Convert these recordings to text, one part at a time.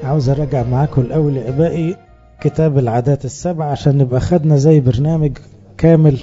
عاوز أراجع معاكم الأول يا أبائي كتاب العادات السبع عشان نبقى خدنا زي برنامج كامل.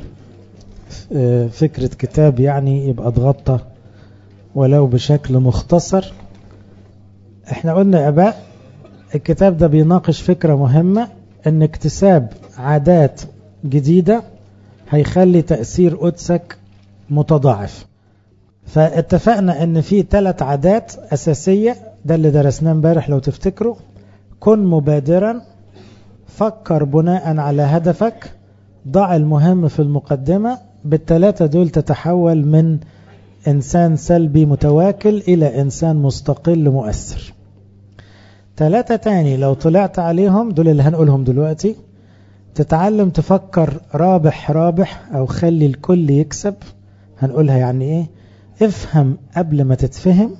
فكرة كتاب يعني يبقى اتغطى ولو بشكل مختصر. احنا قلنا يا أباء الكتاب ده بيناقش فكرة مهمة، ان اكتساب عادات جديدة هيخلي تأثير قدسك متضاعف. فاتفقنا ان في 3 عادات أساسية، ده اللي درسناه امبارح لو تفتكروا. كن مبادرا، فكر بناء على هدفك، ضع المهم في المقدمة. بالثلاثة دول تتحول من إنسان سلبي متواكل إلى إنسان مستقل مؤثر. 3 تاني لو طلعت عليهم دول اللي هنقولهم دلوقتي. تتعلم تفكر رابح رابح أو خلي الكل يكسب. هنقولها يعني إيه. افهم قبل ما تتفهم.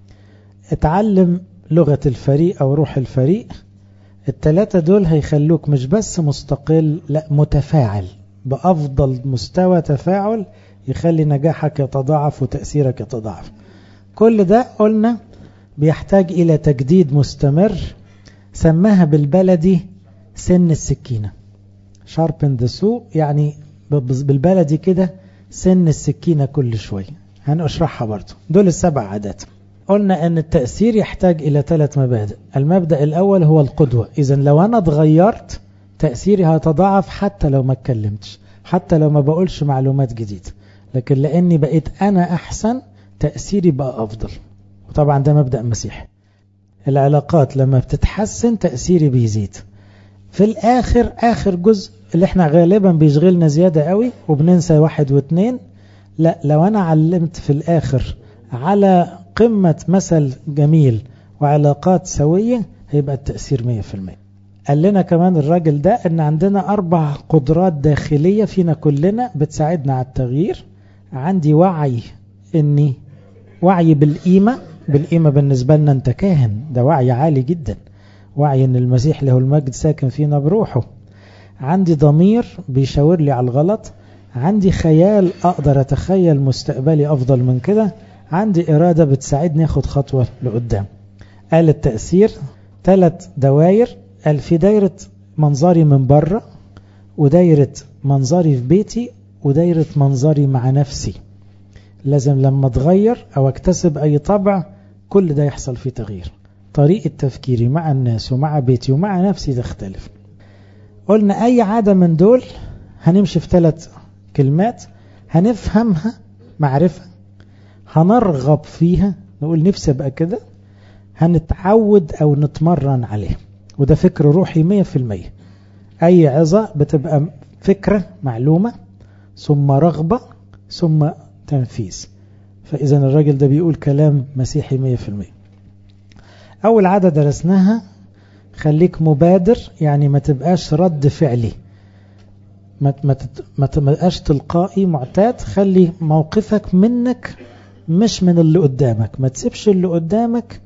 اتعلم لغة الفريق أو روح الفريق. ال3 دول هيخلوك مش بس مستقل، لا متفاعل بأفضل مستوى تفاعل، يخلي نجاحك يتضاعف وتأثيرك يتضاعف. كل ده قلنا بيحتاج إلى تجديد مستمر، سماها بالبلدي سن السكينة. sharpen the saw، يعني بالبلدي كده سن السكينة كل شوية. هنشرحها برضو. دول ال7 عادات. قلنا أن التأثير يحتاج إلى 3 مبادئ. المبدأ الأول هو القدوة. إذن لو أنا اتغيرت تأثيري هيتضاعف حتى لو ما اتكلمتش، حتى لو ما بقولش معلومات جديدة، لكن لأني بقيت أنا أحسن تأثيري بقى أفضل. وطبعا ده مبدأ مسيحي. العلاقات لما بتتحسن تأثيري بيزيد. في الآخر آخر جزء اللي احنا غالبا بيشغلنا زيادة قوي وبننسى 1 و2. لا، لو أنا علمت في الآخر على قمة مثل جميل وعلاقات سوية هيبقى التأثير 100%. قال لنا كمان الراجل ده ان عندنا 4 قدرات داخلية فينا كلنا بتساعدنا على التغيير. عندي وعي بالقيمة بالنسبة لنا انت كاهن، ده وعي عالي جدا، وعي ان المسيح له المجد ساكن فينا بروحه. عندي ضمير بيشاور لي على الغلط. عندي خيال اقدر اتخيل مستقبلي افضل من كده. عندي إرادة بتساعدني أخد خطوة لقدام. قال التأثير 3 دواير. قال في دايرة منظري من بره، ودايرة منظري في بيتي، ودايرة منظري مع نفسي. لازم لما اتغير أو اكتسب أي طبع كل ده يحصل فيه تغيير. طريقة تفكيري مع الناس ومع بيتي ومع نفسي تختلف. قلنا أي عادة من دول هنمشي في 3 كلمات هنفهمها معرفة، هنرغب فيها نقول نفسي ابقى كده، هنتعود او نتمرن عليه. وده فكر روحي 100%. اي عظة بتبقى فكرة معلومة ثم رغبة ثم تنفيذ. فاذا الراجل ده بيقول كلام مسيحي 100%. اول عادة درسناها خليك مبادر، يعني ما تبقاش رد فعلي، ما تبقاش تلقائي معتاد. خلي موقفك منك مش من اللي قدامك. ما تسيبش اللي قدامك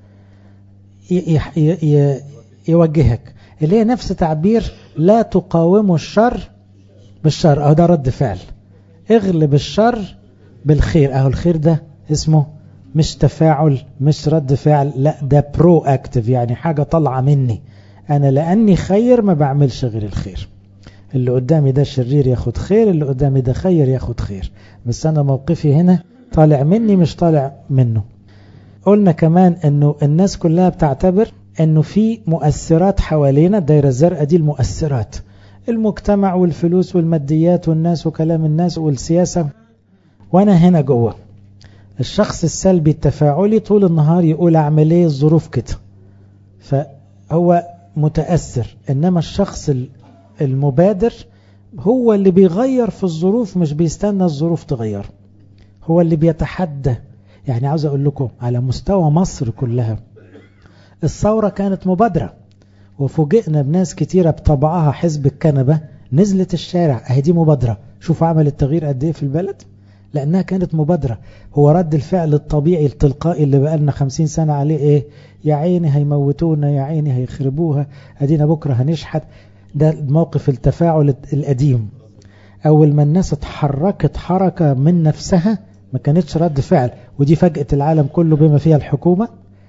يوجهك، اللي هي نفس تعبير لا تقاوموا الشر بالشر، اهو ده رد فعل. اغلب الشر بالخير، اهو الخير ده اسمه مش تفاعل مش رد فعل، لا ده برو اكتف، يعني حاجة طالعة مني انا، لاني خير ما بعملش غير الخير. اللي قدامي ده شرير ياخد خير، اللي قدامي ده خير ياخد خير، بس انا موقفي هنا طالع مني مش طالع منه. قلنا كمان انه الناس كلها بتعتبر انه في مؤثرات حوالينا. الدائرة الزرقاء دي المؤثرات، المجتمع والفلوس والماديات والناس وكلام الناس والسياسة، وانا هنا جوه. الشخص السلبي التفاعلي طول النهار يقول اعمل ايه، الظروف كده، فهو متأثر. انما الشخص المبادر هو اللي بيغير في الظروف، مش بيستنى الظروف تغير، هو اللي بيتحدى. يعني عاوز اقول لكم على مستوى مصر كلها الثورة كانت مبادرة، وفوجئنا بناس كتيرة بطبعها حزب الكنبة نزلت الشارع، اهي دي مبادرة. شوفوا عمل التغيير قد ايه في البلد، لانها كانت مبادرة. هو رد الفعل الطبيعي التلقائي اللي بقالنا 50 سنة عليه ايه؟ يا عيني هيموتونا، يا عيني هيخربوها، ادينا بكرة هنشحت. ده موقف التفاعل القديم. اول ما الناس اتحركت حركة من نفسها ما كانتش رد فعل، ودي فجأة العالم كله بما فيها الحكومة.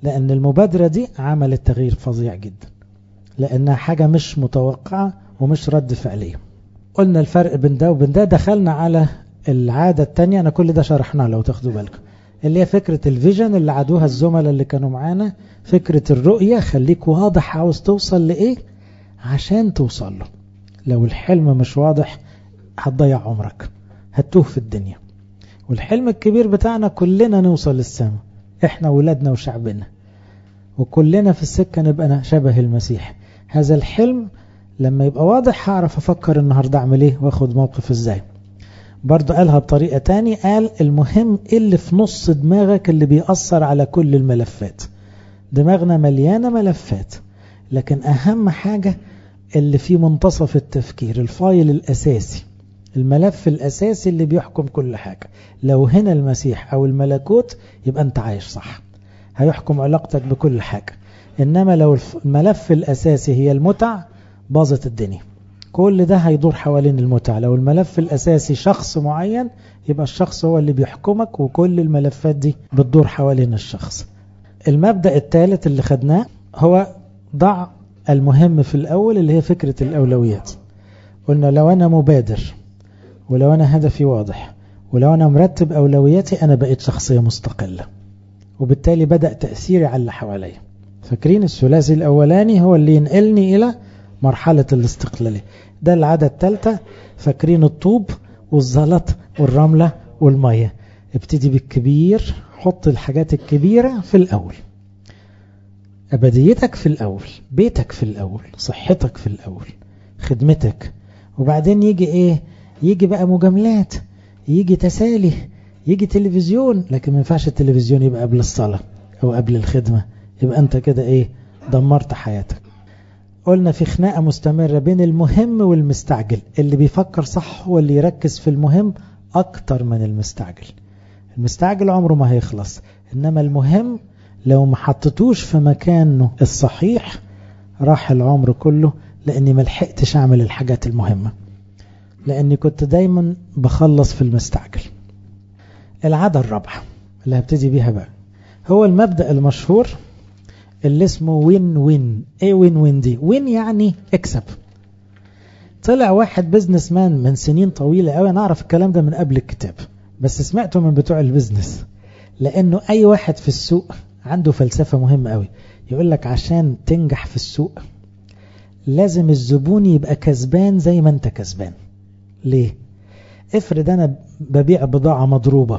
لأن المبادرة دي عملت تغيير فظيع جدا، لأنها حاجة مش متوقعة ومش رد فعلية. قلنا الفرق بين ده وبين ده. دخلنا على العادة التانية، أنا كل ده شرحناه لو تاخدوا بالكم، اللي هي فكرة الفيجن اللي عادوها الزملاء اللي كانوا معانا. فكرة الرؤية، خليك واضح عاوز توصل لإيه عشان توصل له. لو الحلم مش واضح هتضيع عمرك، هتوه في الدنيا. والحلم الكبير بتاعنا كلنا نوصل للسماء، احنا ولادنا وشعبنا، وكلنا في السكة نبقى شبه المسيح. هذا الحلم لما يبقى واضح هعرف افكر النهاردة اعمل ايه واخد موقف ازاي. برضو قالها بطريقة تاني، قال المهم اللي في نص دماغك اللي بيأثر على كل الملفات. دماغنا مليانة ملفات، لكن اهم حاجة اللي في منتصف التفكير، الفايل الاساسي، الملف الاساسي اللي بيحكم كل حاجة. لو هنا المسيح او الملكوت يبقى انت عايش صح، هيحكم علاقتك بكل حاجة. انما لو الملف الاساسي هي المتع باظت الدنيا، كل ده هيدور حوالين المتع. لو الملف الاساسي شخص معين يبقى الشخص هو اللي بيحكمك، وكل الملفات دي بتدور حوالين الشخص. المبدأ الثالث اللي خدناه هو ضع المهم في الاول، اللي هي فكرة الاولويات. قلنا لو انا مبادر، ولو انا هدفي واضح، ولو انا مرتب اولوياتي، انا بقيت شخصية مستقلة، وبالتالي بدأ تأثيري على اللي حواليا. فاكرين الثلاثي الأولاني هو اللي ينقلني إلى مرحلة الاستقلالية. ده العادة الثالثة. فاكرين الطوب والزلط والرملة والمية؟ ابتدي بالكبير، حط الحاجات الكبيرة في الأول، أبديتك في الأول، بيتك في الأول، صحتك في الأول، خدمتك. وبعدين يجي إيه؟ يجي بقى مجاملات، يجي تسالي، يجي تلفزيون. لكن ما ينفعش التلفزيون يبقى قبل الصلاة أو قبل الخدمة، يبقى أنت كده إيه؟ دمرت حياتك. قلنا في خناقة مستمرة بين المهم والمستعجل. اللي بيفكر صح هو اللي يركز في المهم أكتر من المستعجل. المستعجل عمره ما هيخلص، إنما المهم لو ما حطتوش في مكانه الصحيح راح العمر كله، لأني ما لحقتش أعمل الحاجات المهمة، لأني كنت دايما بخلص في المستعجل. العادة الرابعة اللي هبتدي بيها بقى هو المبدأ المشهور اللي اسمه وين وين. ايه وين وين دي؟ وين يعني اكسب. طلع واحد بيزنس مان من سنين طويلة قوي، انا اعرف الكلام ده من قبل الكتاب بس سمعته من بتوع البيزنس، لانه اي واحد في السوق عنده فلسفة مهمة قوي. يقول لك عشان تنجح في السوق لازم الزبون يبقى كسبان زي ما انت كسبان. ليه؟ افرض انا ببيع بضاعة مضروبة،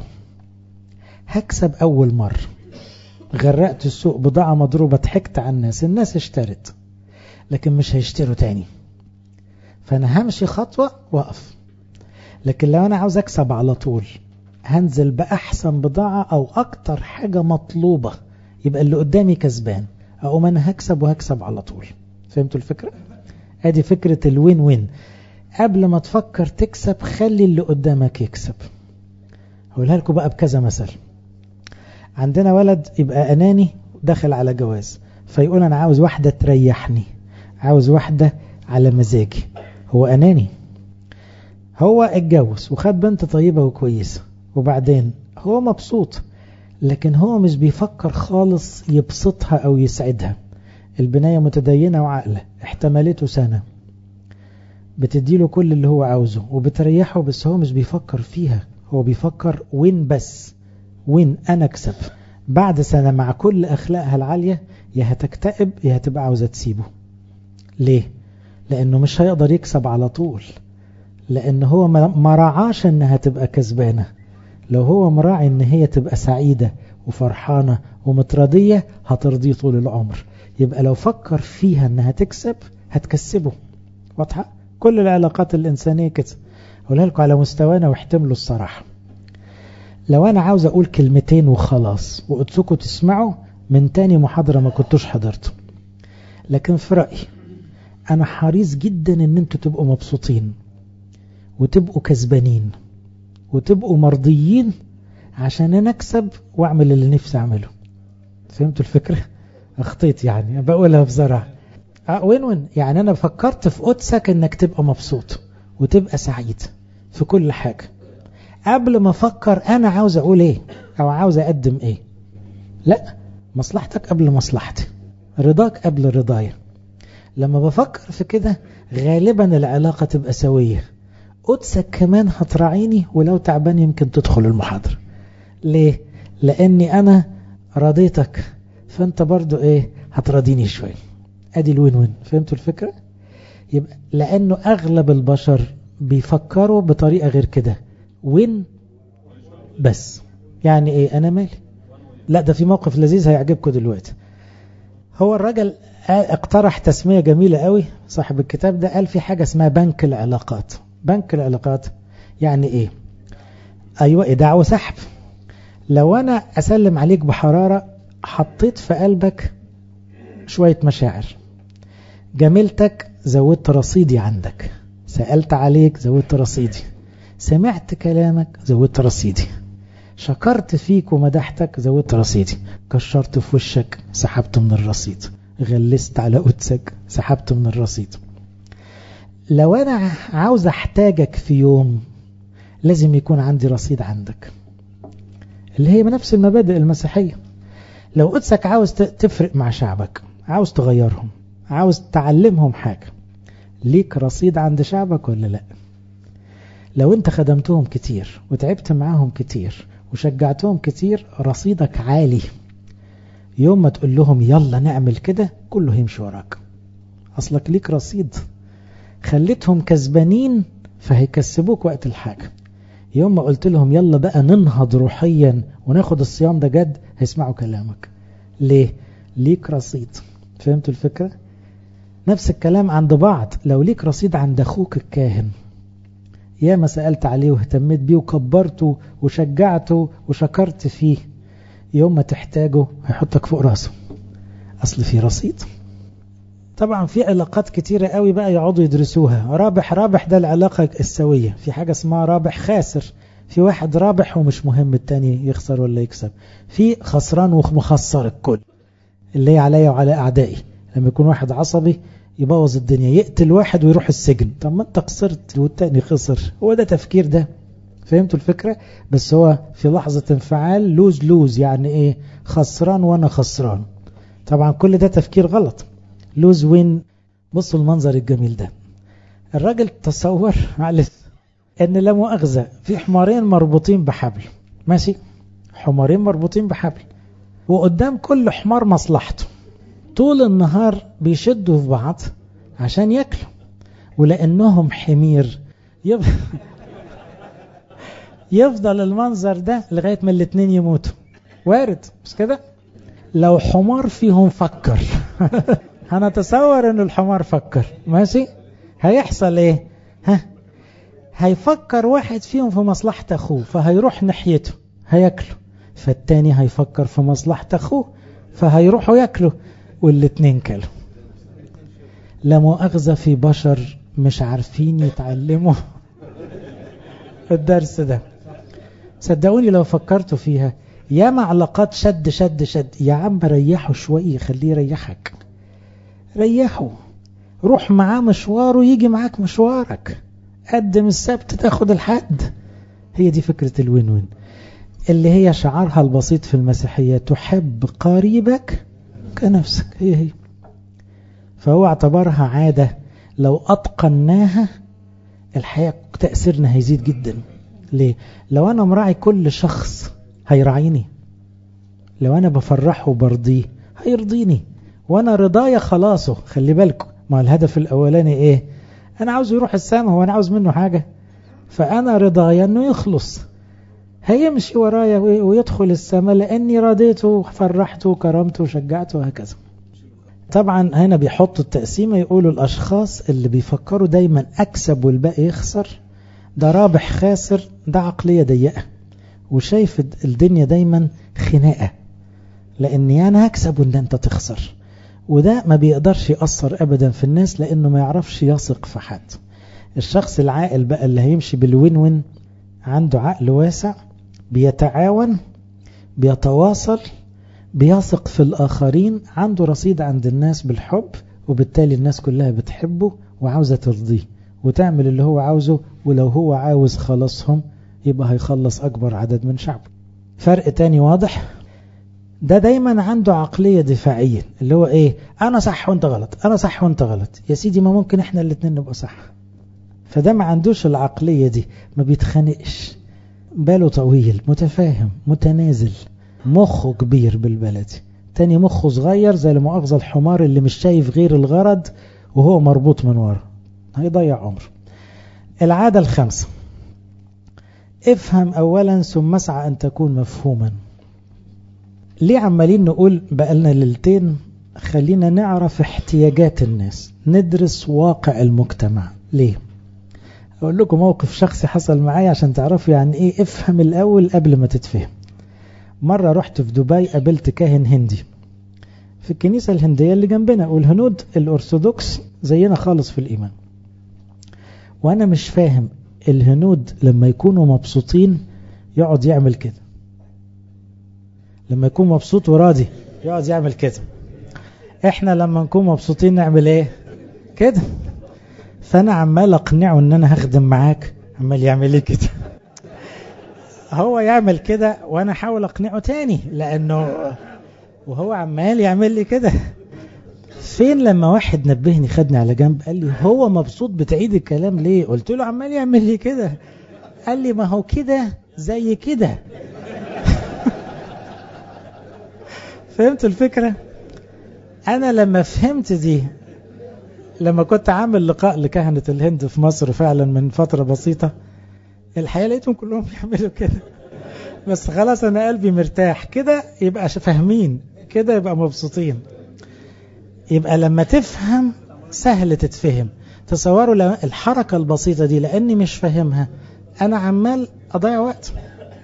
هكسب اول مرة، غرقت السوق بضاعة مضروبة، ضحكت على الناس اشترت، لكن مش هيشتروا تاني، فانا همشي خطوة واقف. لكن لو انا عاوز اكسب على طول هنزل بأحسن بضاعة او اكتر حاجة مطلوبة، يبقى اللي قدامي كسبان، اقوم انا هكسب وهكسب على طول. فهمتوا الفكرة؟ ادي فكرة الوين وين. قبل ما تفكر تكسب خلي اللي قدامك يكسب. هقولها لكم بقى بكذا مثل. عندنا ولد يبقى أناني داخل على جواز، فيقول أنا عاوز واحدة تريحني، عاوز واحدة على مزاجي. هو أناني، هو اتجوز وخد بنت طيبة وكويسة، وبعدين هو مبسوط، لكن هو مش بيفكر خالص يبسطها أو يسعدها. البناية متدينة وعقلة، احتمالته سنة، بتديله كل اللي هو عاوزه وبتريحه، بس هو مش بيفكر فيها، هو بيفكر وين بس، وين أنا أكسب. بعد سنة مع كل أخلاقها العالية يا هتكتئب يا هتبقى عاوزة تسيبه. ليه؟ لأنه مش هيقدر يكسب على طول، لأنه هو ما راعاش أنها تبقى كسبانة. لو هو مراعي أن هي تبقى سعيدة وفرحانة ومتراضية هترضيه طول العمر. يبقى لو فكر فيها أنها تكسب هتكسبه. واضحة؟ كل العلاقات الإنسانية كده. أقولها لكم على مستوانا واحتملوا الصراحة. لو أنا عاوز أقول كلمتين وخلاص وقلتلكوا تسمعوا من تاني محاضرة ما كنتوش حضرته، لكن في رأيي أنا حريص جدا أن انتوا تبقوا مبسوطين وتبقوا كسبانين وتبقوا مرضيين عشان أنا أكسب وأعمل اللي نفسي أعمله. فهمتوا الفكرة؟ أخطيت يعني بقولها بصراحة. وين وين يعني أنا فكرت في قدسك أنك تبقى مبسوط وتبقى سعيد في كل حاجة قبل ما أفكر أنا عاوز أقول إيه أو عاوز أقدم إيه. لا، مصلحتك قبل مصلحتي، رضاك قبل رضايا. لما بفكر في كده غالبا العلاقة تبقى سوية. قدسك كمان هتراعيني، ولو تعبان يمكن تدخل المحاضرة. ليه؟ لأني أنا رضيتك، فأنت برضو هتراضيني شوية. أدي الوين وين. فهمتوا الفكرة؟ يبقى لأنه أغلب البشر بيفكروا بطريقة غير كده، وين بس. يعني أنا مالي. لا، ده في موقف لذيذ هيعجبكم دلوقتي. هو الراجل اقترح تسمية جميلة قوي، صاحب الكتاب ده قال في حاجة اسمها بنك العلاقات. بنك العلاقات يعني أيوة، إيداع وسحب. لو أنا أسلم عليك بحرارة، حطيت في قلبك شوية مشاعر، جميلتك زودت رصيدي عندك، سألت عليك زودت رصيدي، سمعت كلامك زودت رصيدي، شكرت فيك ومدحتك زودت رصيدي، كشرت في وشك سحبت من الرصيد، غلست على قدسك سحبت من الرصيد. لو أنا عاوز أحتاجك في يوم لازم يكون عندي رصيد عندك، اللي هي نفس المبادئ المسيحية. لو قدسك عاوز تفرق مع شعبك، عاوز تغيرهم، عاوز تعلمهم حاجة، ليك رصيد عند شعبك ولا لا؟ لو انت خدمتهم كتير وتعبت معاهم كتير وشجعتهم كتير، رصيدك عالي. يوم ما تقول لهم يلا نعمل كده كله هيمشي وراك، اصلك ليك رصيد. خليتهم كسبانين فهيكسبوك وقت الحاجة. يوم ما قلت لهم يلا بقى ننهض روحيا وناخد الصيام ده جد، هيسمعوا كلامك. ليه؟ ليك رصيد. فهمتوا الفكرة؟ نفس الكلام عند بعض. لو ليك رصيد عند أخوك الكاهن، يا ما سألت عليه واهتميت بيه وكبرته وشجعته وشكرت فيه، يوم ما تحتاجه هيحطك فوق راسه، أصل في رصيد. طبعا في علاقات كتيرة قوي بقى يقعدوا يدرسوها. رابح رابح ده العلاقة السوية. في حاجة اسمها رابح خاسر. في واحد رابح ومش مهم التاني يخسر ولا يكسب. في خسران ومخسر الكل، اللي هي عليا وعلى أعدائي. لما يكون واحد عصبي يبوظ الدنيا، يقتل واحد ويروح السجن. طب ما انت خسرت والتاني خسر. هو ده تفكير ده. فهمتوا الفكرة؟ بس هو في لحظة انفعال لوز لوز. يعني خسران وانا خسران. طبعا كل ده تفكير غلط. لوز وين. بصوا المنظر الجميل ده. الراجل تصور معلش ان لا مؤاخذة في حمارين مربوطين بحبل، ماشي، حمارين مربوطين بحبل، وقدام كل حمار مصلحته. طول النهار بيشدوا في بعض عشان ياكلوا، ولانهم حمير يفضل المنظر ده لغاية ما الاتنين يموتوا. وارد مش كده؟ لو حمار فيهم فكر هنتصور ان الحمار فكر، ماشي، هيحصل هيفكر واحد فيهم في مصلحة اخوه فهيروح ناحيته هياكله، فالتاني هيفكر في مصلحة اخوه فهيروحوا ياكلوا، والاتنين كلوا. لا مؤاخذة في بشر مش عارفين يتعلموا الدرس ده. صدقوني لو فكرتوا فيها يا معلقات شد شد شد. يا عم ريحوا شوية، خليه يريحك، ريحوا، روح معاه مشواره يجي معاك مشوارك، قدم السبت تاخد الحد. هي دي فكرة الوين وين، اللي هي شعارها البسيط في المسيحية: تحب قريبك كنفسك. هي فهو اعتبرها عادة، لو أتقناها الحياة تأثيرنا هيزيد جدا. ليه؟ لو أنا مراعي كل شخص هيراعيني، لو أنا بفرحه وبرضيه هيرضيني، وأنا رضايا خلاصه. خلي بالكم، ما الهدف الأولاني أنا عاوز يروح السماء، هو أنا عاوز منه حاجة؟ فأنا رضايا أنه يخلص، هيمشي ورايا ويدخل السماء لأني رضيته وفرحته وكرمته وشجعته وهكذا. طبعا هنا بيحطوا التقسيمة، يقولوا الأشخاص اللي بيفكروا دايما أكسب والباقي يخسر، ده رابح خاسر، ده عقلية ضيقة وشايف الدنيا دايما خناقة، لأني أنا هكسب وإن أنت تخسر. وده ما بيقدرش يأثر أبدا في الناس، لأنه ما يعرفش يثق في حد. الشخص العاقل بقى اللي هيمشي بالوين وين عنده عقل واسع، بيتعاون، بيتواصل، بيثق في الآخرين، عنده رصيد عند الناس بالحب، وبالتالي الناس كلها بتحبه وعاوزة ترضيه وتعمل اللي هو عاوزه. ولو هو عاوز خلصهم يبقى هيخلص أكبر عدد من شعبه. فرق تاني واضح، ده دايما عنده عقلية دفاعية، اللي هو ايه، انا صح وانت غلط، انا صح وانت غلط. يا سيدي ما ممكن احنا الاتنين نبقى صح. فده ما عندوش العقلية دي، ما بيتخانقش، باله طويل، متفاهم، متنازل، مخه كبير بالبلدي. تاني مخه صغير زي المؤاخذة الحمار اللي مش شايف غير الغرض وهو مربوط من ورا، هيضيع عمره. العادة الخامسة: افهم اولا ثم اسعى ان تكون مفهوما. ليه عمالين نقول بقالنا ليلتين خلينا نعرف احتياجات الناس، ندرس واقع المجتمع؟ ليه؟ اقول لكم موقف شخصي حصل معايا عشان تعرفوا يعني ايه افهم الاول قبل ما تتفهم. مرة رحت في دبي، قابلت كاهن هندي في الكنيسة الهندية اللي جنبنا، والهنود الأرثوذكس زينا خالص في الإيمان. وأنا مش فاهم، الهنود لما يكونوا مبسوطين يقعد يعمل كده، لما يكون مبسوط وراضي يقعد يعمل كده. احنا لما نكون مبسوطين نعمل ايه؟ كده. فأنا عمال أقنعه ان انا هخدم معاك، عمال يعمل لي كده. هو يعمل كده وانا احاول اقنعه تاني، لانه وهو عمال يعمل لي كده. فين لما واحد نبهني خدني على جنب قال لي هو مبسوط بتعيد الكلام ليه؟ قلت له عمال يعمل لي كده. قال لي ما هو كده زي كده. فهمت الفكرة؟ انا لما فهمت دي، لما كنت عامل لقاء لكهنة الهند في مصر فعلا من فترة بسيطة، الحقيقة لقيتهم كلهم بيعملوا كده. بس خلاص انا قلبي مرتاح كده، يبقى فاهمين كده، يبقى مبسوطين. يبقى لما تفهم سهل تتفهم. تصوروا الحركة البسيطة دي لاني مش فاهمها انا عمال اضيع وقت.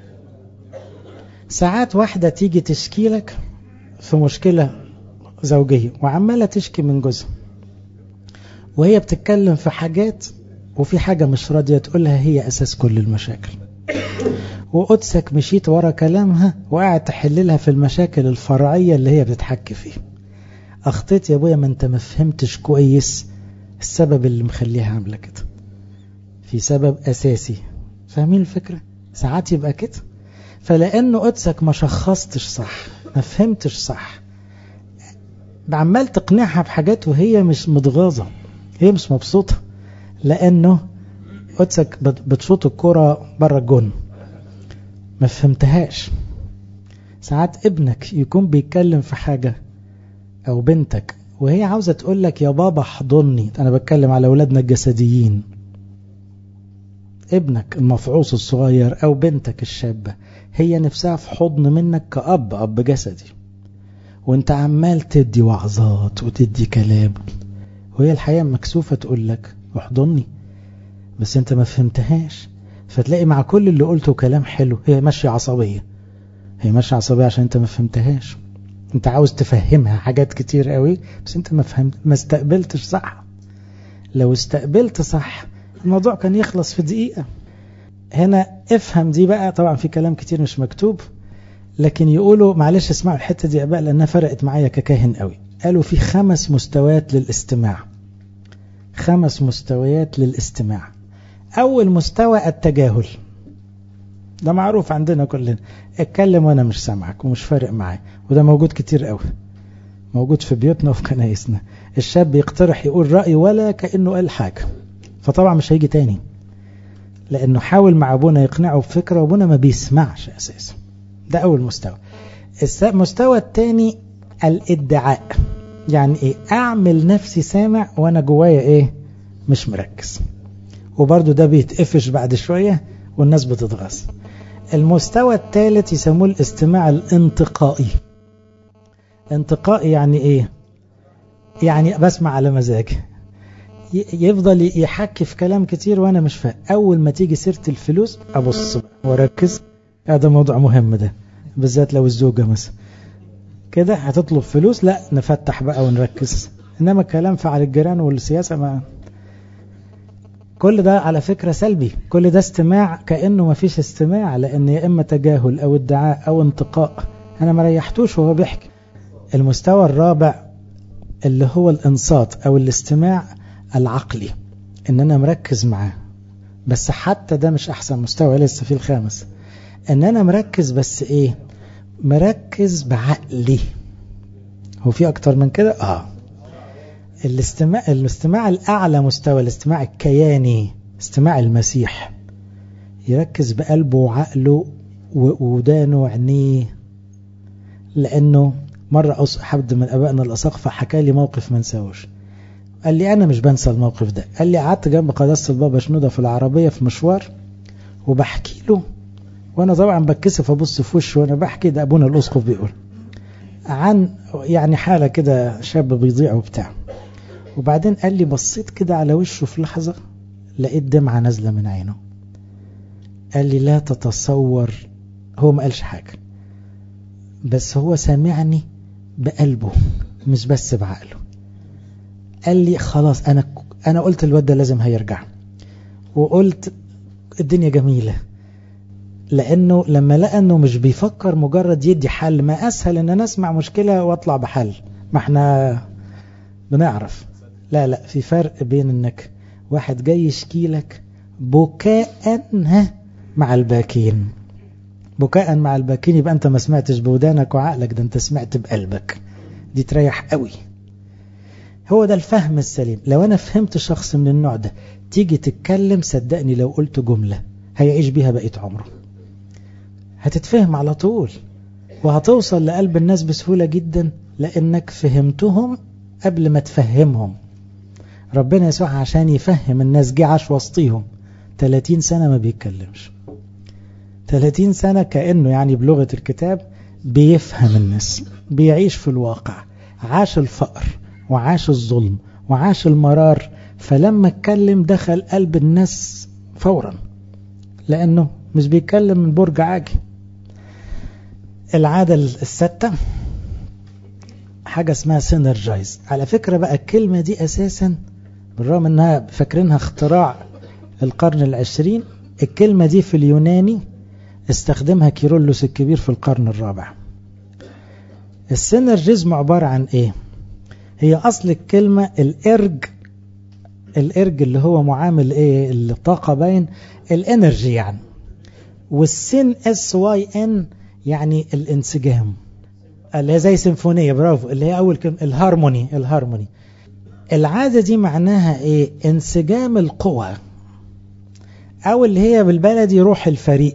ساعات واحدة تيجي تشكي لك في مشكلة زوجية وعمالة تشكي من جوزها، وهي بتتكلم في حاجات وفي حاجة مش راضية تقولها هي أساس كل المشاكل، وقدسك مشيت ورا كلامها وقاعد تحللها في المشاكل الفرعية اللي هي بتتحكي فيه. أخطيت يا أبويا، ما أنت ما فهمتش كويس السبب اللي مخليها عاملة كده، في سبب أساسي. فاهمين الفكرة؟ ساعات يبقى كده، فلأنه قدسك ما شخصتش صح، ما فهمتش صح، عمال تقنعها بحاجات وهي مش متغاظة، هي مش مبسوطة، لأنه قدسك بتشوط الكرة برا الجون، ما فهمتهاش. ساعات ابنك يكون بيتكلم في حاجة أو بنتك وهي عاوزة تقول لك يا بابا حضني، أنا بتكلم على أولادنا الجسديين، ابنك المفعوص الصغير أو بنتك الشابة هي نفسها في حضن منك كأب، أب جسدي، وانت عمال تدي وعظات وتدي كلام وهي الحقيقة مكسوفة تقول لك احضني، بس انت ما فهمتهاش. فتلاقي مع كل اللي قلته كلام حلو هي ماشية عصبية، هي ماشية عصبية عشان انت ما فهمتهاش. انت عاوز تفهمها حاجات كتير قوي بس انت ما فهمت، ما استقبلتش صح. لو استقبلت صح الموضوع كان يخلص في دقيقة. هنا افهم دي بقى، طبعا في كلام كتير مش مكتوب، لكن يقولوا معلش اسمعوا الحتة دي بقى لأنها فرقت معايا ككاهن قوي. قالوا في 5 مستويات للاستماع، 5 مستويات للاستماع. أول مستوى التجاهل، ده معروف عندنا كلنا، اتكلم وانا مش سامعك ومش فارق معاي، وده موجود كتير قوي، موجود في بيوتنا وفي كنايسنا. الشاب يقترح يقول رأي ولا كأنه قال حاجة، فطبعا مش هيجي تاني، لأنه حاول مع أبونا يقنعه بفكرة وأبونا ما بيسمعش أساسا. ده أول مستوى. المستوى الثاني الادعاء، يعني إيه؟ أعمل نفسي سامع وأنا جوايا إيه؟ مش مركز، وبرضو ده بيتقفش بعد شوية والناس بتتغاظ. المستوى الثالث يسموه الاستماع الانتقائي. انتقائي يعني إيه؟ يعني بسمع على مزاجي، يفضل يحكي في كلام كتير وأنا مش فاهم. أول ما تيجي سيرة الفلوس أبص وأركز، هذا موضوع مهم ده، بالذات لو الزوجة مثلا كده هتطلب فلوس، لا نفتح بقى ونركز. إنما الكلام فعل الجيران والسياسة ما، كل ده على فكرة سلبي، كل ده استماع كأنه ما فيش استماع، لأن يا إما تجاهل أو ادعاء أو انتقاء، أنا ما ريحتوش وهو بيحكي. المستوى الرابع اللي هو الانصات أو الاستماع العقلي، إن أنا مركز معاه، بس حتى ده مش أحسن مستوى، لسه في الخامس، إن أنا مركز بس إيه؟ مركز بعقلي. هو في اكتر من كده؟ الاستماع الاعلى مستوى، الاستماع الكياني، استماع المسيح، يركز بقلبه وعقله وودانه وعينيه. لانه مرة حد من ابائنا الاساقفة حكى لي موقف ما نساوش. قال لي انا مش بنسى الموقف ده. قال لي قعدت جنب قداسة البابا شنودة في العربية في مشوار وبحكي له، وانا طبعا بتكسف ابص في وشه وانا بحكي، ده ابونا الاسقف بيقول عن يعني حالة كده شاب بيضيع وبتاع. وبعدين قال لي بصيت كده على وشه في لحظة لقيت دمعة نازلة من عينه. قال لي لا تتصور، هو ما قالش حاجة بس هو سامعني بقلبه مش بس بعقله. قال لي خلاص انا قلت الواد ده لازم هيرجع، وقلت الدنيا جميلة. لانه لما لقى انه مش بيفكر مجرد يدي حل، ما اسهل ان انا اسمع مشكلة واطلع بحل، ما احنا بنعرف. لا في فرق بين انك واحد جاي يشكي لك بكاء مع الباكين. بكاء مع الباكين يبقى انت ما سمعتش بودانك وعقلك، ده انت سمعت بقلبك، دي تريح قوي. هو ده الفهم السليم. لو انا فهمت شخص من النوع ده تيجي تتكلم، صدقني لو قلت جملة هيعيش بيها بقية عمره، هتتفهم على طول وهتوصل لقلب الناس بسهولة جدا، لانك فهمتهم قبل ما تفهمهم. ربنا يسوع عشان يفهم الناس جه عاش وسطيهم 30 سنة ما بيتكلمش، 30 سنة كأنه يعني بلغة الكتاب بيفهم الناس، بيعيش في الواقع، عاش الفقر وعاش الظلم وعاش المرار. فلما اتكلم دخل قلب الناس فورا، لأنه مش بيتكلم من برج عاجي. العادة الستة حاجة اسمها سينرجايز. على فكرة بقى الكلمة دي أساسا بالرغم انها فاكرينها اختراع القرن 20، الكلمة دي في اليوناني استخدمها كيرلس الكبير في القرن 4. السينرجيزم عبارة عن ايه؟ هي اصل الكلمة الارج اللي هو معامل ايه الطاقة باين الانرجي يعني، والسين SYN يعني الانسجام، اللي هي زي سيمفونية، برافو، اللي هي اول كلمة الهارموني. العادة دي معناها ايه؟ انسجام القوى، او اللي هي بالبلدي روح الفريق،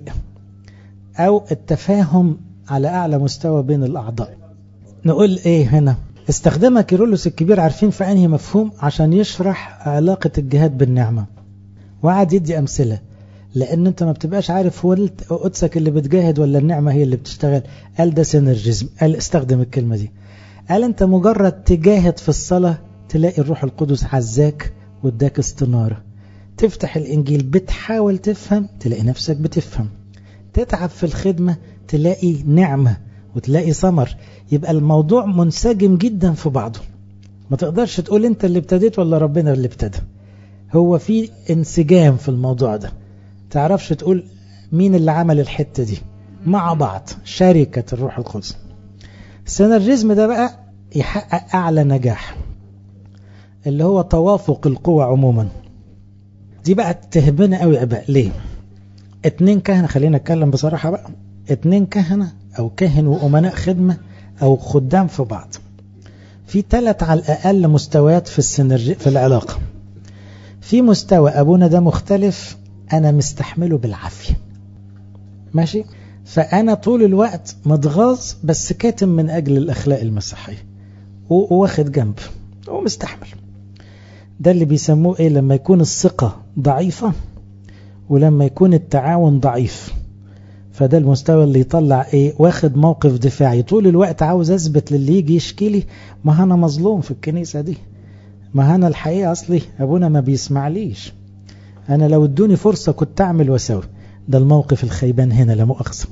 او التفاهم على اعلى مستوى بين الاعضاء. نقول ايه هنا؟ استخدمها كيرلس الكبير، عارفين في انهي مفهوم؟ عشان يشرح علاقة الجهاد بالنعمة، وقعد يدي امثلة. لان انت ما بتبقاش عارف هو قدسك اللي بتجاهد ولا النعمة هي اللي بتشتغل. قال ده سينرجيزم، قال استخدم الكلمة دي. قال انت مجرد تجاهد في الصلاة تلاقي الروح القدس عزاك واداك استنارة. تفتح الانجيل بتحاول تفهم تلاقي نفسك بتفهم. تتعب في الخدمة تلاقي نعمة وتلاقي ثمر. يبقى الموضوع منسجم جدا في بعضه، ما تقدرش تقول انت اللي ابتديت ولا ربنا اللي ابتدى. هو في انسجام في الموضوع ده، تعرفش تقول مين اللي عمل الحتة دي، مع بعض شركة الروح القدس. السينرجيزم ده بقى يحقق اعلى نجاح، اللي هو توافق القوى عموما. دي بقى تهبنا قوي اباء. ليه؟ 2 كهنة، خلينا نتكلم بصراحة بقى، 2 كهنة او كاهن وامناء خدمة او خدام في بعض، في 3 على الاقل مستويات في العلاقة. في مستوى ابونا ده مختلف، انا مستحمله بالعافية ماشي، فانا طول الوقت متغاظ بس كاتم من اجل الاخلاق المسيحية وواخد جنب ومستحمل. ده اللي بيسموه ايه؟ لما يكون الثقة ضعيفة ولما يكون التعاون ضعيف. فده المستوى اللي يطلع ايه؟ واخد موقف دفاعي طول الوقت، عاوز اثبت للي يجي يشكي لي ما انا مظلوم في الكنيسة دي، ما انا الحقيقة اصلي ابونا ما بيسمعليش، انا لو ادوني فرصة كنت اعمل واسوي. ده الموقف الخيبان هنا، لا مؤاخذة.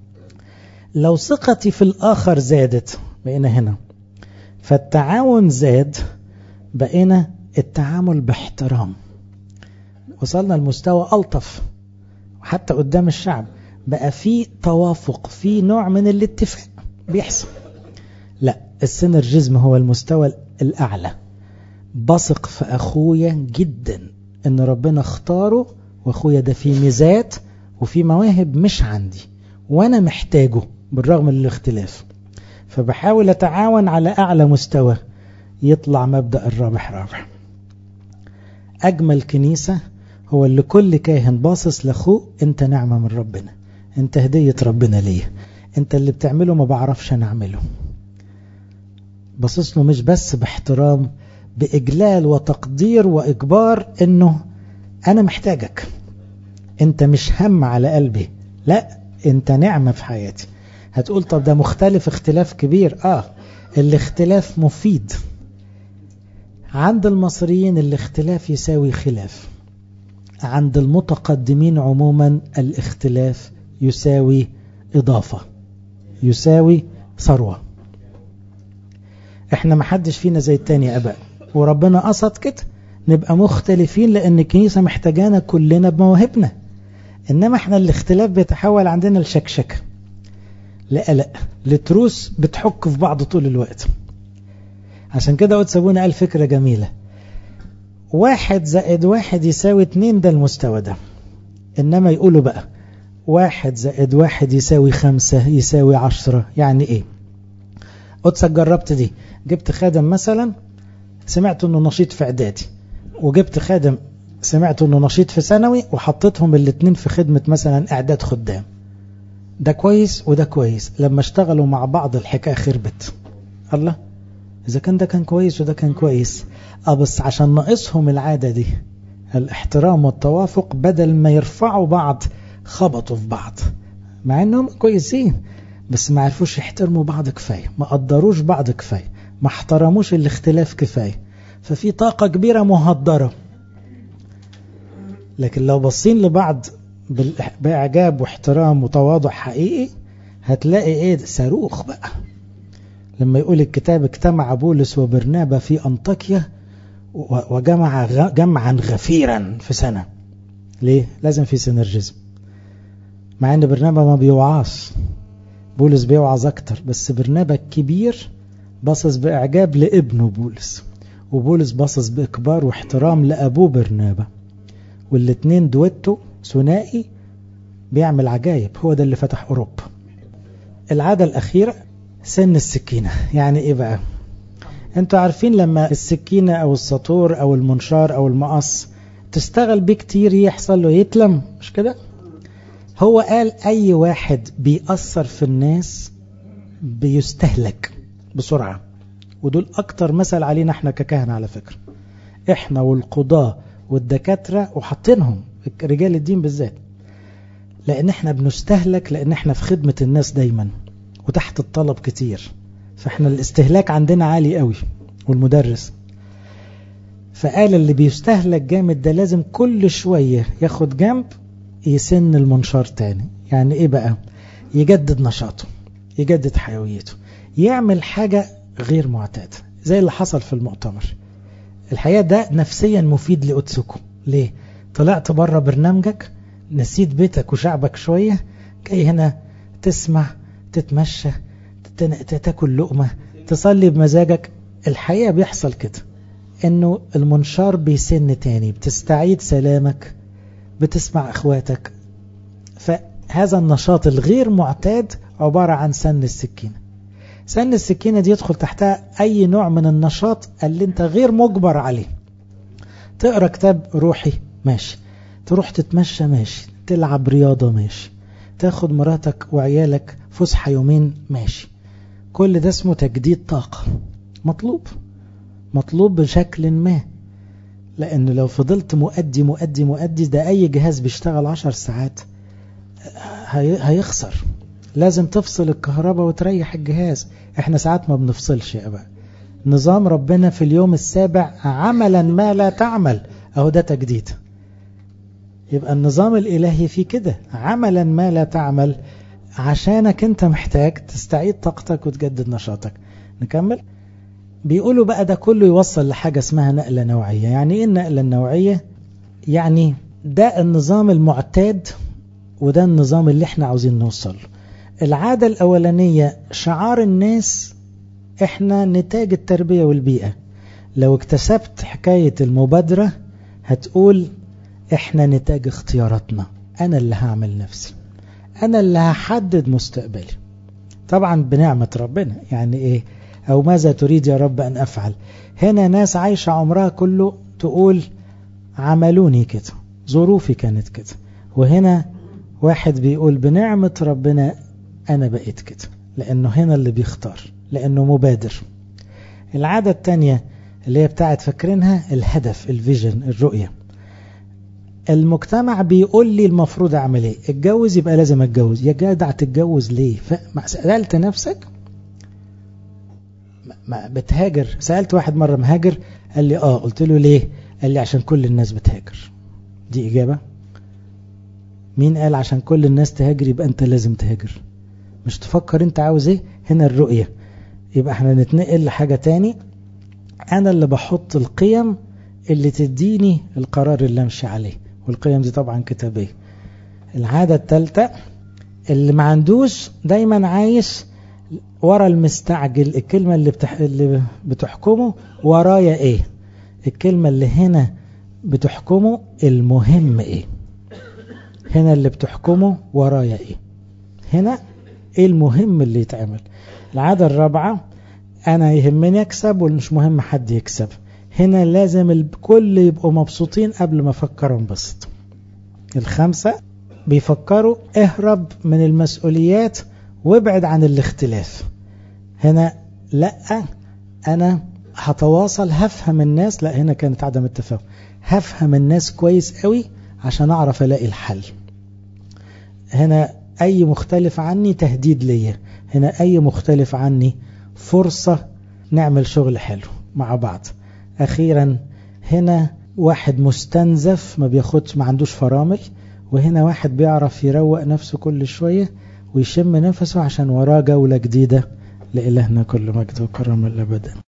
لو ثقتي في الاخر زادت بقينا هنا، فالتعاون زاد، بقينا التعامل باحترام، وصلنا لمستوى ألطف حتى قدام الشعب، بقى في توافق، في نوع من الاتفاق بيحصل. لا، السينرجيزم هو المستوى الأعلى. بثق في أخويا جدا إن ربنا اختاره، وأخويا ده فيه ميزات وفي مواهب مش عندي وأنا محتاجه بالرغم من الاختلاف. فبحاول أتعاون على أعلى مستوى، يطلع مبدأ الرابح رابح. أجمل كنيسة هو اللي كل كاهن باصص لأخوه، أنت نعمة من ربنا، أنت هدية ربنا ليه، أنت اللي بتعمله ما بعرفش أنا أعمله. باصص له مش بس باحترام، بإجلال وتقدير وإجبار، إنه أنا محتاجك، أنت مش هم على قلبي، لا أنت نعمة في حياتي. هتقول طب ده مختلف اختلاف كبير. الاختلاف مفيد. عند المصريين الاختلاف يساوي خلاف، عند المتقدمين عموما الاختلاف يساوي إضافة، يساوي ثروة. احنا محدش فينا زي التاني يا أباء، وربنا قصد كده نبقى مختلفين لأن الكنيسة محتاجانا كلنا بمواهبنا. إنما احنا الاختلاف بيتحول عندنا لشكشكة، لقلق، لتروس بتحك في بعض طول الوقت. عشان كده قلت سابونا قال فكرة جميلة، 1 زائد 1 يساوي 2، ده المستوى ده. إنما يقولوا بقى 1 زائد 1 يساوي 5 يساوي 10. يعني إيه؟ قدسك جربت دي، جبت خادم مثلا سمعت انه نشيط في اعدادي، وجبت خادم سمعت انه نشيط في ثانوي، وحطيتهم الاثنين في خدمة مثلا اعداد خدام، ده كويس وده كويس. لما اشتغلوا مع بعض الحكاية خربت. الله، اذا كان ده كان كويس وده كان كويس، بس عشان ناقصهم العادة دي، الاحترام والتوافق، بدل ما يرفعوا بعض خبطوا في بعض، مع انهم كويسين بس ما عرفوش يحترموا بعض كفاية، ما قدروش بعض كفاية، ما احترموش الاختلاف كفاية، ففي طاقة كبيرة مهدرة. لكن لو بصين لبعض بإعجاب واحترام وتواضع حقيقي، هتلاقي ايه؟ صاروخ بقى. لما يقول الكتاب اجتمع بولس وبرنابا في أنطاكيا وجمع جمعا غفيرا في سنة. ليه؟ لازم في سينرجيزم. مع ان برنابا ما بيوعاش، بولس بيوعظ اكتر، بس برنابا الكبير باصص بإعجاب لابنه بولس، وبولس باصص بإكبار واحترام لأبوه برنابا، والاتنين دويتو ثنائي بيعمل عجائب. هو ده اللي فتح أوروبا. العادة الأخيرة سن السكينة. يعني إيه بقى؟ أنتوا عارفين لما السكينة أو السطور أو المنشار أو المقص تشتغل بيه كتير يحصل له يتلم، مش كده؟ هو قال أي واحد بيأثر في الناس بيستهلك بسرعة. ودول أكتر مثل علينا احنا ككهنة على فكرة، احنا والقضاة والدكاترة وحطينهم رجال الدين بالذات، لأن احنا بنستهلك، لأن احنا في خدمة الناس دايما وتحت الطلب كتير، فاحنا الاستهلاك عندنا عالي قوي. والمدرس فقال اللي بيستهلك جامد ده لازم كل شوية ياخد جنب يسن المنشار تاني. يعني ايه بقى؟ يجدد نشاطه، يجدد حيويته، يعمل حاجة غير معتادة زي اللي حصل في المؤتمر. الحقيقة ده نفسيا مفيد لقدسكم. ليه؟ طلعت بره برنامجك، نسيت بيتك وشعبك شوية، جاي هنا تسمع، تتمشى، تاكل لقمة، تصلي بمزاجك. الحقيقة بيحصل كده، انه المنشار بيسن تاني، بتستعيد سلامك، بتسمع اخواتك. فهذا النشاط الغير معتاد عبارة عن سن السكينة. سن السكينة دي يدخل تحتها أي نوع من النشاط اللي انت غير مجبر عليه. تقرأ كتاب روحي ماشي، تروح تتمشى ماشي، تلعب رياضة ماشي، تاخد مراتك وعيالك فسحة يومين ماشي. كل ده اسمه تجديد طاقة، مطلوب بشكل ما. لأن لو فضلت مؤدي ده أي جهاز بيشتغل 10 ساعات هيخسر. لازم تفصل الكهرباء وتريح الجهاز. احنا ساعات ما بنفصلش يا أبا. نظام ربنا في اليوم السابع عملا ما لا تعمل، أهو ده تجديد. يبقى النظام الإلهي فيه كده، عملا ما لا تعمل، عشانك انت محتاج تستعيد طاقتك وتجدد نشاطك. نكمل. بيقولوا بقى ده كله يوصل لحاجة اسمها نقلة نوعية. يعني ايه النقلة النوعية؟ يعني ده النظام المعتاد وده النظام اللي احنا عاوزين نوصل. العادة الأولانية شعار الناس احنا نتاج التربية والبيئة. لو اكتسبت حكاية المبادرة هتقول احنا نتاج اختياراتنا، انا اللي هعمل نفسي، انا اللي هحدد مستقبلي. طبعا بنعمة ربنا. يعني ايه؟ او ماذا تريد يا رب ان افعل؟ هنا ناس عايشة عمرها كله تقول عملوني كده، ظروفي كانت كده. وهنا واحد بيقول بنعمة ربنا انا بقيت كده، لانه هنا اللي بيختار، لانه مبادر. العادة التانية اللي هي بتاعت فاكرينها، الهدف، الفيجن، الرؤية. المجتمع بيقول لي المفروض اعمل ايه، اتجوز يبقى لازم اتجوز. يا جدع تتجوز ليه؟ سألت نفسك؟ ما بتهاجر؟ سألت واحد مرة مهاجر قال لي قلت له ليه؟ قال لي عشان كل الناس بتهاجر. دي إجابة؟ مين قال عشان كل الناس تهاجر يبقى انت لازم تهاجر؟ مش تفكر انت عاوز ايه؟ هنا الرؤية. يبقى احنا نتنقل لحاجة تاني، انا اللي بحط القيم اللي تديني القرار اللي امشي عليه، والقيم دي طبعا كتابية. العادة الثالثة، اللي ما عندوش دايما عايش ورا المستعجل. الكلمة اللي بتحكمه ورايا ايه؟ الكلمة اللي هنا بتحكمه المهم ايه؟ هنا اللي بتحكمه ورايا ايه؟ هنا ايه المهم اللي يتعمل؟ العادة الرابعة، انا يهمني اكسب ومش مهم حد يكسب. هنا لازم الكل يبقوا مبسوطين قبل ما افكر انبسط. الخمسة بيفكروا اهرب من المسؤوليات وابعد عن الاختلاف. هنا لا، انا هتواصل، هفهم الناس. لا، هنا كانت عدم التفاهم. هفهم الناس كويس قوي عشان اعرف الاقي الحل. هنا اي مختلف عني تهديد ليا، هنا اي مختلف عني فرصة نعمل شغل حلو مع بعض. اخيرا هنا واحد مستنزف ما بياخدش، ما عندوش فرامل، وهنا واحد بيعرف يروق نفسه كل شوية ويشم نفسه عشان وراه جولة جديدة. لإلهنا كل مجد وكرم الأبد.